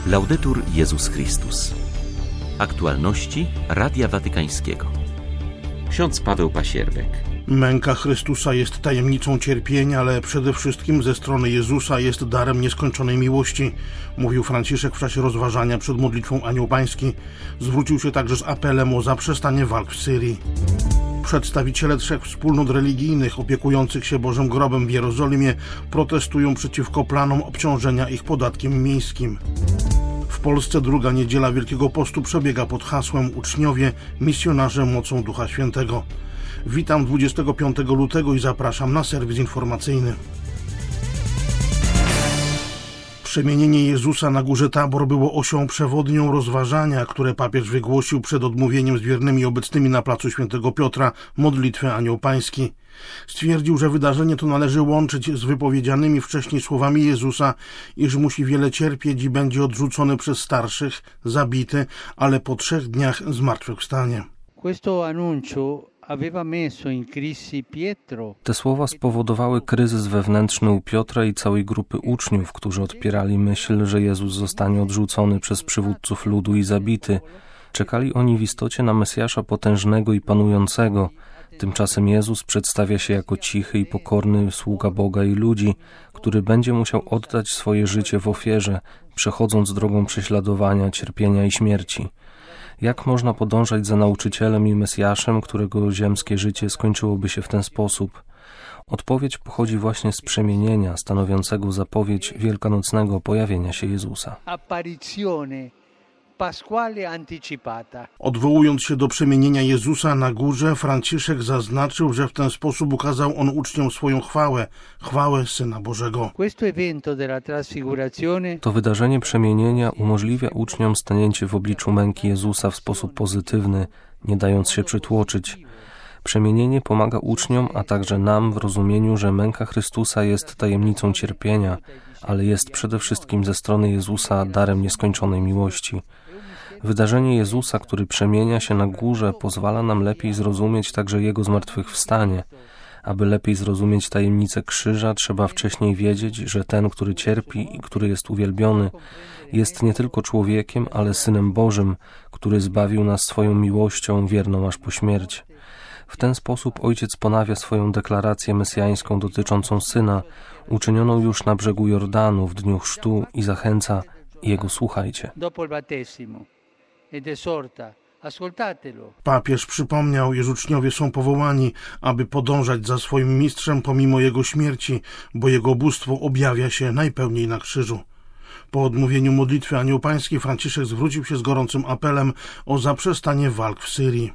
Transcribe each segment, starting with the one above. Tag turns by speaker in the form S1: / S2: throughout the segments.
S1: Laudetur Jezus Chrystus. Aktualności Radia Watykańskiego. Ksiądz Paweł Pasierbek.
S2: Męka Chrystusa jest tajemnicą cierpienia, ale przede wszystkim ze strony Jezusa jest darem nieskończonej miłości, mówił Franciszek w czasie rozważania przed modlitwą Anioł Pański. Zwrócił się także z apelem o zaprzestanie walk w Syrii. Przedstawiciele 3 wspólnot religijnych opiekujących się Bożym Grobem w Jerozolimie protestują przeciwko planom obciążenia ich podatkiem miejskim. W Polsce druga niedziela Wielkiego Postu przebiega pod hasłem Uczniowie, misjonarze mocą Ducha Świętego. Witam 25 lutego i zapraszam na serwis informacyjny. Przemienienie Jezusa na górze Tabor było osią przewodnią rozważania, które papież wygłosił przed odmówieniem z wiernymi obecnymi na placu Świętego Piotra modlitwy Anioł Pański. Stwierdził, że wydarzenie to należy łączyć z wypowiedzianymi wcześniej słowami Jezusa, iż musi wiele cierpieć i będzie odrzucony przez starszych, zabity, ale po 3 dniach zmartwychwstanie.
S3: Te słowa spowodowały kryzys wewnętrzny u Piotra i całej grupy uczniów, którzy odpierali myśl, że Jezus zostanie odrzucony przez przywódców ludu i zabity. Czekali oni w istocie na Mesjasza potężnego i panującego. Tymczasem Jezus przedstawia się jako cichy i pokorny sługa Boga i ludzi, który będzie musiał oddać swoje życie w ofierze, przechodząc drogą prześladowania, cierpienia i śmierci. Jak można podążać za nauczycielem i Mesjaszem, którego ziemskie życie skończyłoby się w ten sposób? Odpowiedź pochodzi właśnie z przemienienia, stanowiącego zapowiedź wielkanocnego pojawienia się Jezusa.
S2: Odwołując się do przemienienia Jezusa na górze, Franciszek zaznaczył, że w ten sposób ukazał on uczniom swoją chwałę Syna Bożego.
S3: To wydarzenie przemienienia umożliwia uczniom stanięcie w obliczu męki Jezusa w sposób pozytywny, nie dając się przytłoczyć. Przemienienie pomaga uczniom, a także nam w rozumieniu, że męka Chrystusa jest tajemnicą cierpienia, ale jest przede wszystkim ze strony Jezusa darem nieskończonej miłości. Wydarzenie Jezusa, który przemienia się na górze, pozwala nam lepiej zrozumieć także Jego zmartwychwstanie. Aby lepiej zrozumieć tajemnicę krzyża, trzeba wcześniej wiedzieć, że ten, który cierpi i który jest uwielbiony, jest nie tylko człowiekiem, ale Synem Bożym, który zbawił nas swoją miłością wierną aż po śmierć. W ten sposób Ojciec ponawia swoją deklarację mesjańską dotyczącą Syna, uczynioną już na brzegu Jordanu w dniu chrztu i zachęca: Jego słuchajcie.
S2: Papież przypomniał, iż uczniowie są powołani, aby podążać za swoim mistrzem pomimo jego śmierci, bo jego bóstwo objawia się najpełniej na krzyżu. Po odmówieniu modlitwy Anioł Pański Franciszek zwrócił się z gorącym apelem o zaprzestanie walk w Syrii.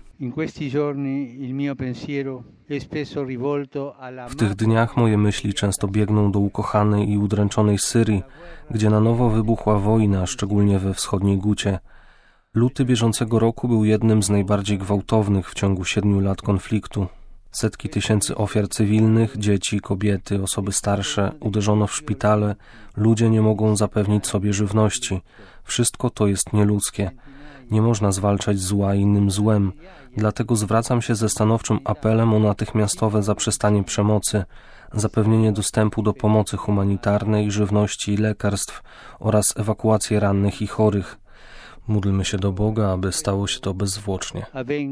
S3: W tych dniach moje myśli często biegną do ukochanej i udręczonej Syrii, gdzie na nowo wybuchła wojna, szczególnie we wschodniej Gucie. Luty bieżącego roku był jednym z najbardziej gwałtownych w ciągu 7 lat konfliktu. Setki tysięcy ofiar cywilnych, dzieci, kobiety, osoby starsze, uderzono w szpitale, ludzie nie mogą zapewnić sobie żywności. Wszystko to jest nieludzkie. Nie można zwalczać zła innym złem. Dlatego zwracam się ze stanowczym apelem o natychmiastowe zaprzestanie przemocy, zapewnienie dostępu do pomocy humanitarnej, żywności i lekarstw oraz ewakuację rannych i chorych. Módlmy się do Boga, aby stało się to bezzwłocznie.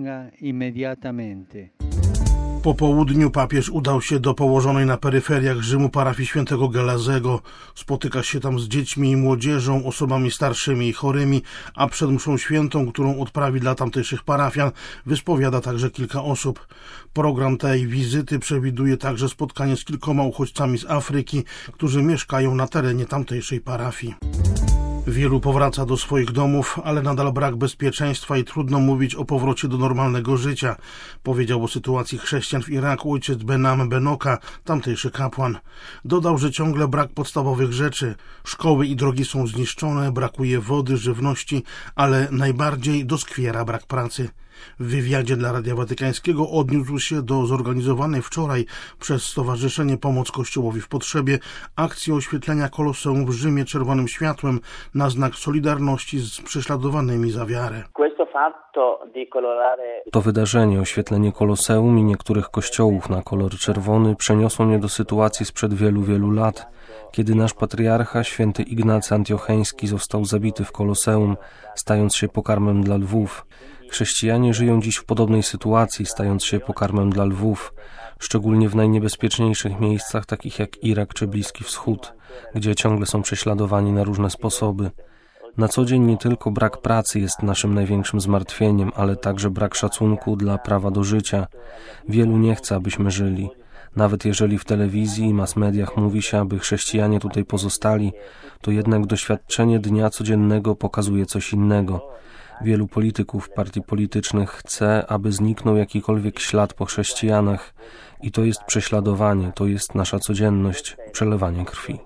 S2: Po południu papież udał się do położonej na peryferiach Rzymu parafii świętego Gelazego. Spotyka się tam z dziećmi i młodzieżą, osobami starszymi i chorymi, a przed mszą świętą, którą odprawi dla tamtejszych parafian, wyspowiada także kilka osób. Program tej wizyty przewiduje także spotkanie z kilkoma uchodźcami z Afryki, którzy mieszkają na terenie tamtejszej parafii. Wielu powraca do swoich domów, ale nadal brak bezpieczeństwa i trudno mówić o powrocie do normalnego życia, powiedział o sytuacji chrześcijan w Iraku ojciec Benam Benoka, tamtejszy kapłan. Dodał, że ciągle brak podstawowych rzeczy. Szkoły i drogi są zniszczone, brakuje wody, żywności, ale najbardziej doskwiera brak pracy. W wywiadzie dla Radia Watykańskiego odniósł się do zorganizowanej wczoraj przez Stowarzyszenie Pomoc Kościołowi w Potrzebie akcji oświetlenia Koloseum w Rzymie czerwonym światłem na znak solidarności z prześladowanymi za wiarę.
S3: To wydarzenie, oświetlenie Koloseum i niektórych kościołów na kolor czerwony przeniosło mnie do sytuacji sprzed wielu, wielu lat, kiedy nasz patriarcha, święty Ignacy Antiocheński, został zabity w Koloseum, stając się pokarmem dla lwów. Chrześcijanie żyją dziś w podobnej sytuacji, stając się pokarmem dla lwów, szczególnie w najniebezpieczniejszych miejscach, takich jak Irak czy Bliski Wschód, gdzie ciągle są prześladowani na różne sposoby. Na co dzień nie tylko brak pracy jest naszym największym zmartwieniem, ale także brak szacunku dla prawa do życia. Wielu nie chce, abyśmy żyli. Nawet jeżeli w telewizji i mass-mediach mówi się, aby chrześcijanie tutaj pozostali, to jednak doświadczenie dnia codziennego pokazuje coś innego. Wielu polityków partii politycznych chce, aby zniknął jakikolwiek ślad po chrześcijanach. I to jest prześladowanie, to jest nasza codzienność, przelewanie krwi.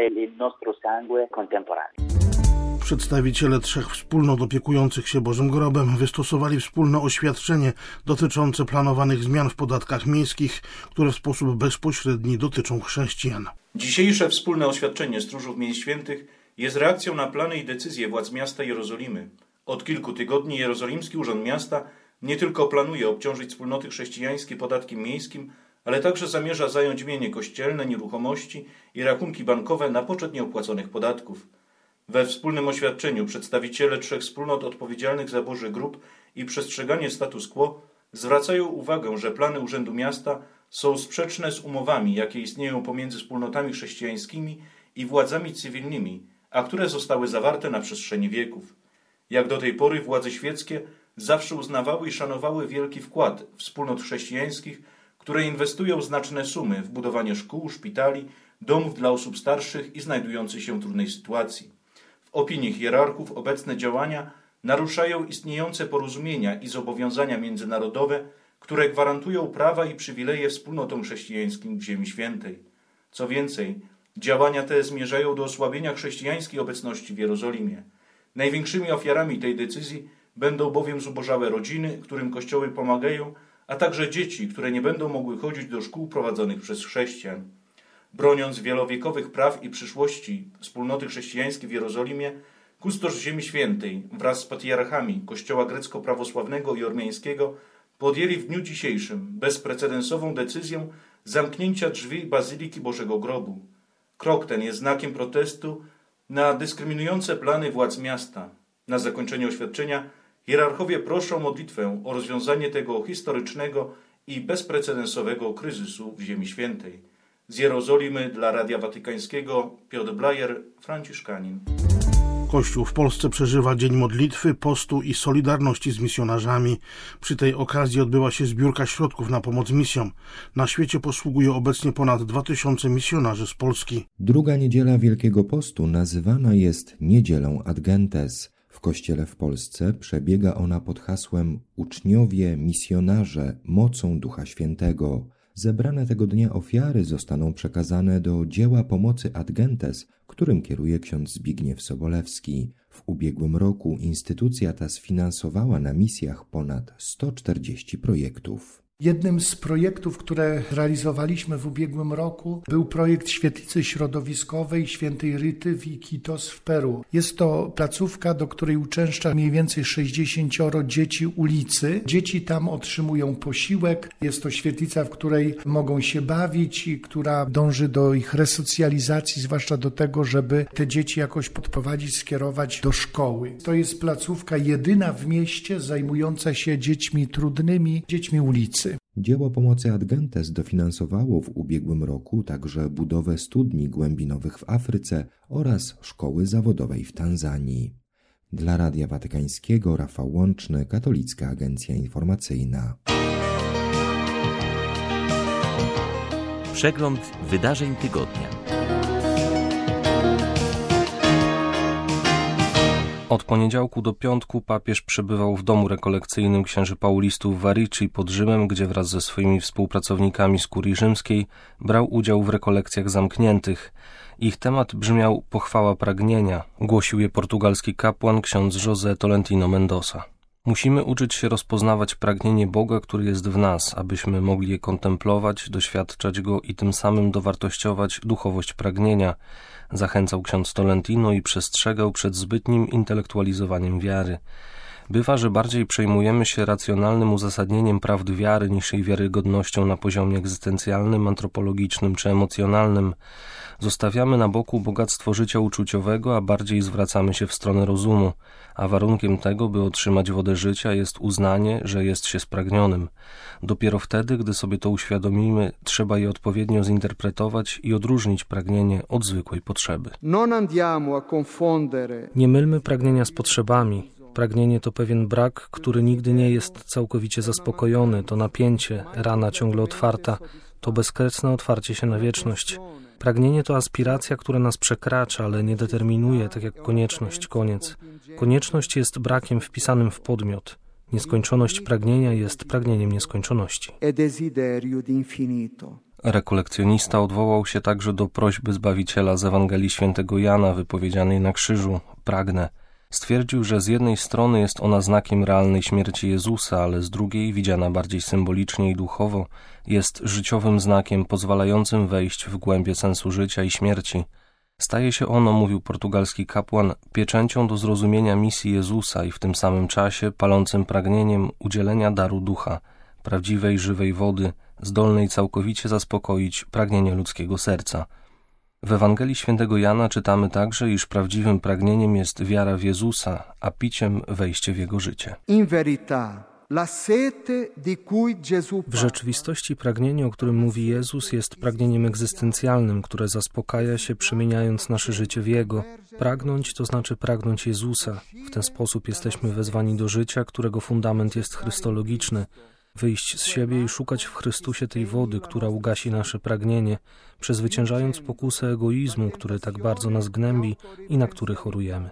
S2: Przedstawiciele 3 wspólnot opiekujących się Bożym Grobem wystosowali wspólne oświadczenie dotyczące planowanych zmian w podatkach miejskich, które w sposób bezpośredni dotyczą chrześcijan.
S4: Dzisiejsze wspólne oświadczenie Stróżów Miejsc Świętych jest reakcją na plany i decyzje władz miasta Jerozolimy. Od kilku tygodni Jerozolimski Urząd Miasta nie tylko planuje obciążyć wspólnoty chrześcijańskie podatkiem miejskim, ale także zamierza zająć mienie kościelne, nieruchomości i rachunki bankowe na poczet nieopłaconych podatków. We wspólnym oświadczeniu przedstawiciele 3 wspólnot odpowiedzialnych za Boży Grób i przestrzeganie status quo zwracają uwagę, że plany Urzędu Miasta są sprzeczne z umowami, jakie istnieją pomiędzy wspólnotami chrześcijańskimi i władzami cywilnymi, a które zostały zawarte na przestrzeni wieków. Jak do tej pory władze świeckie zawsze uznawały i szanowały wielki wkład wspólnot chrześcijańskich, które inwestują znaczne sumy w budowanie szkół, szpitali, domów dla osób starszych i znajdujących się w trudnej sytuacji. W opinii hierarchów obecne działania naruszają istniejące porozumienia i zobowiązania międzynarodowe, które gwarantują prawa i przywileje wspólnotom chrześcijańskim w Ziemi Świętej. Co więcej, działania te zmierzają do osłabienia chrześcijańskiej obecności w Jerozolimie. Największymi ofiarami tej decyzji będą bowiem zubożałe rodziny, którym kościoły pomagają, a także dzieci, które nie będą mogły chodzić do szkół prowadzonych przez chrześcijan. Broniąc wielowiekowych praw i przyszłości wspólnoty chrześcijańskiej w Jerozolimie, kustosz Ziemi Świętej wraz z patriarchami Kościoła grecko-prawosławnego i ormiańskiego podjęli w dniu dzisiejszym bezprecedensową decyzję zamknięcia drzwi Bazyliki Bożego Grobu. Krok ten jest znakiem protestu na dyskryminujące plany władz miasta. Na zakończenie oświadczenia hierarchowie proszą o modlitwę o rozwiązanie tego historycznego i bezprecedensowego kryzysu w Ziemi Świętej. Z Jerozolimy dla Radia Watykańskiego Piotr Blajer, franciszkanin.
S2: Kościół w Polsce przeżywa Dzień Modlitwy, Postu i Solidarności z misjonarzami. Przy tej okazji odbyła się zbiórka środków na pomoc misjom. Na świecie posługuje obecnie ponad 2000 misjonarzy z Polski.
S5: Druga niedziela Wielkiego Postu nazywana jest Niedzielą Ad Gentes. W Kościele w Polsce przebiega ona pod hasłem Uczniowie, misjonarze, mocą Ducha Świętego. Zebrane tego dnia ofiary zostaną przekazane do dzieła pomocy Ad Gentes, którym kieruje ksiądz Zbigniew Sobolewski. W ubiegłym roku instytucja ta sfinansowała na misjach ponad 140 projektów.
S6: Jednym z projektów, które realizowaliśmy w ubiegłym roku, był projekt Świetlicy Środowiskowej Świętej Ryty w Iquitos w Peru. Jest to placówka, do której uczęszcza mniej więcej 60 dzieci ulicy. Dzieci tam otrzymują posiłek. Jest to świetlica, w której mogą się bawić i która dąży do ich resocjalizacji, zwłaszcza do tego, żeby te dzieci jakoś podprowadzić, skierować do szkoły. To jest placówka jedyna w mieście zajmująca się dziećmi trudnymi, dziećmi ulicy.
S5: Dzieło pomocy Ad Gentes dofinansowało w ubiegłym roku także budowę studni głębinowych w Afryce oraz szkoły zawodowej w Tanzanii. Dla Radia Watykańskiego Rafał Łączny, Katolicka Agencja Informacyjna.
S1: Przegląd wydarzeń tygodnia.
S3: Od poniedziałku do piątku papież przebywał w domu rekolekcyjnym księży paulistów w Arici pod Rzymem, gdzie wraz ze swoimi współpracownikami z kurii rzymskiej brał udział w rekolekcjach zamkniętych. Ich temat brzmiał Pochwała pragnienia. Głosił je portugalski kapłan ksiądz José Tolentino Mendoza. Musimy uczyć się rozpoznawać pragnienie Boga, który jest w nas, abyśmy mogli je kontemplować, doświadczać Go i tym samym dowartościować duchowość pragnienia, zachęcał ksiądz Tolentino i przestrzegał przed zbytnim intelektualizowaniem wiary. Bywa, że bardziej przejmujemy się racjonalnym uzasadnieniem prawd wiary niż jej wiarygodnością na poziomie egzystencjalnym, antropologicznym czy emocjonalnym. Zostawiamy na boku bogactwo życia uczuciowego, a bardziej zwracamy się w stronę rozumu, a warunkiem tego, by otrzymać wodę życia, jest uznanie, że jest się spragnionym. Dopiero wtedy, gdy sobie to uświadomimy, trzeba je odpowiednio zinterpretować i odróżnić pragnienie od zwykłej potrzeby.
S7: Nie mylmy pragnienia z potrzebami. Pragnienie to pewien brak, który nigdy nie jest całkowicie zaspokojony, to napięcie, rana ciągle otwarta, to bezkresne otwarcie się na wieczność. Pragnienie to aspiracja, która nas przekracza, ale nie determinuje, tak jak konieczność, koniec. Konieczność jest brakiem wpisanym w podmiot. Nieskończoność pragnienia jest pragnieniem nieskończoności.
S3: Rekolekcjonista odwołał się także do prośby Zbawiciela z Ewangelii Świętego Jana wypowiedzianej na krzyżu: pragnę. Stwierdził, że z jednej strony jest ona znakiem realnej śmierci Jezusa, ale z drugiej, widziana bardziej symbolicznie i duchowo, jest życiowym znakiem pozwalającym wejść w głębie sensu życia i śmierci. Staje się ono, mówił portugalski kapłan, pieczęcią do zrozumienia misji Jezusa i w tym samym czasie palącym pragnieniem udzielenia daru ducha, prawdziwej, żywej wody, zdolnej całkowicie zaspokoić pragnienie ludzkiego serca. W Ewangelii Świętego Jana czytamy także, iż prawdziwym pragnieniem jest wiara w Jezusa, a piciem wejście w Jego życie.
S7: W rzeczywistości pragnienie, o którym mówi Jezus, jest pragnieniem egzystencjalnym, które zaspokaja się, przemieniając nasze życie w Jego. Pragnąć to znaczy pragnąć Jezusa. W ten sposób jesteśmy wezwani do życia, którego fundament jest chrystologiczny. Wyjść z siebie i szukać w Chrystusie tej wody, która ugasi nasze pragnienie, przezwyciężając pokusę egoizmu, który tak bardzo nas gnębi i na który chorujemy.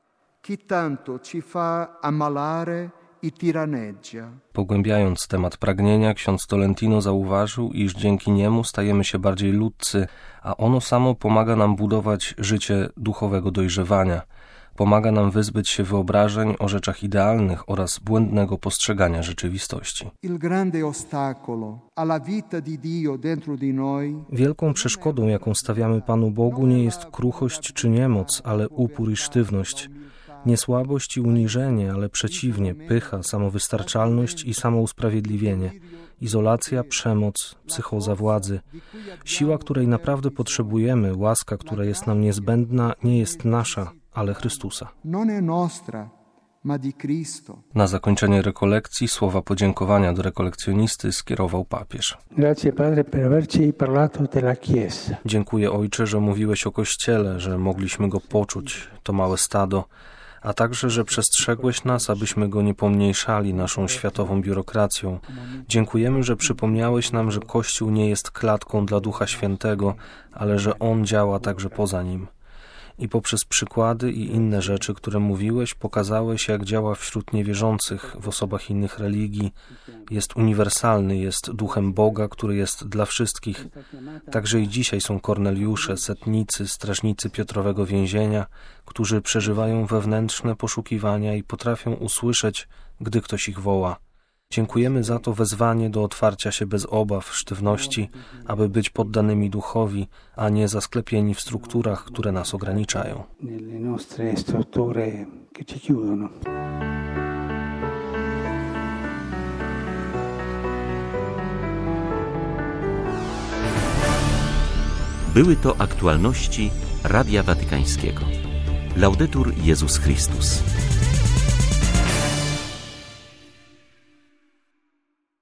S3: Pogłębiając temat pragnienia, ksiądz Tolentino zauważył, iż dzięki niemu stajemy się bardziej ludzcy, a ono samo pomaga nam budować życie duchowego dojrzewania. Pomaga nam wyzbyć się wyobrażeń o rzeczach idealnych oraz błędnego postrzegania rzeczywistości.
S7: Wielką przeszkodą, jaką stawiamy Panu Bogu, nie jest kruchość czy niemoc, ale upór i sztywność. Nie słabość i uniżenie, ale przeciwnie, pycha, samowystarczalność i samousprawiedliwienie, izolacja, przemoc, psychoza władzy. Siła, której naprawdę potrzebujemy, łaska, która jest nam niezbędna, nie jest nasza, ale Chrystusa.
S3: Na zakończenie rekolekcji słowa podziękowania do rekolekcjonisty skierował papież.
S7: Dziękuję, Ojcze, że mówiłeś o Kościele, że mogliśmy go poczuć, to małe stado, a także, że przestrzegłeś nas, abyśmy go nie pomniejszali naszą światową biurokracją. Dziękujemy, że przypomniałeś nam, że Kościół nie jest klatką dla Ducha Świętego, ale że On działa także poza nim. I poprzez przykłady i inne rzeczy, które mówiłeś, pokazałeś, jak działa wśród niewierzących, w osobach innych religii. Jest uniwersalny, jest duchem Boga, który jest dla wszystkich. Także i dzisiaj są Korneliusze, setnicy, strażnicy Piotrowego więzienia, którzy przeżywają wewnętrzne poszukiwania i potrafią usłyszeć, gdy ktoś ich woła. Dziękujemy za to wezwanie do otwarcia się bez obaw, sztywności, aby być poddanymi duchowi, a nie zasklepieni w strukturach, które nas ograniczają.
S1: Były to aktualności Radia Watykańskiego. Laudetur Jezus Chrystus.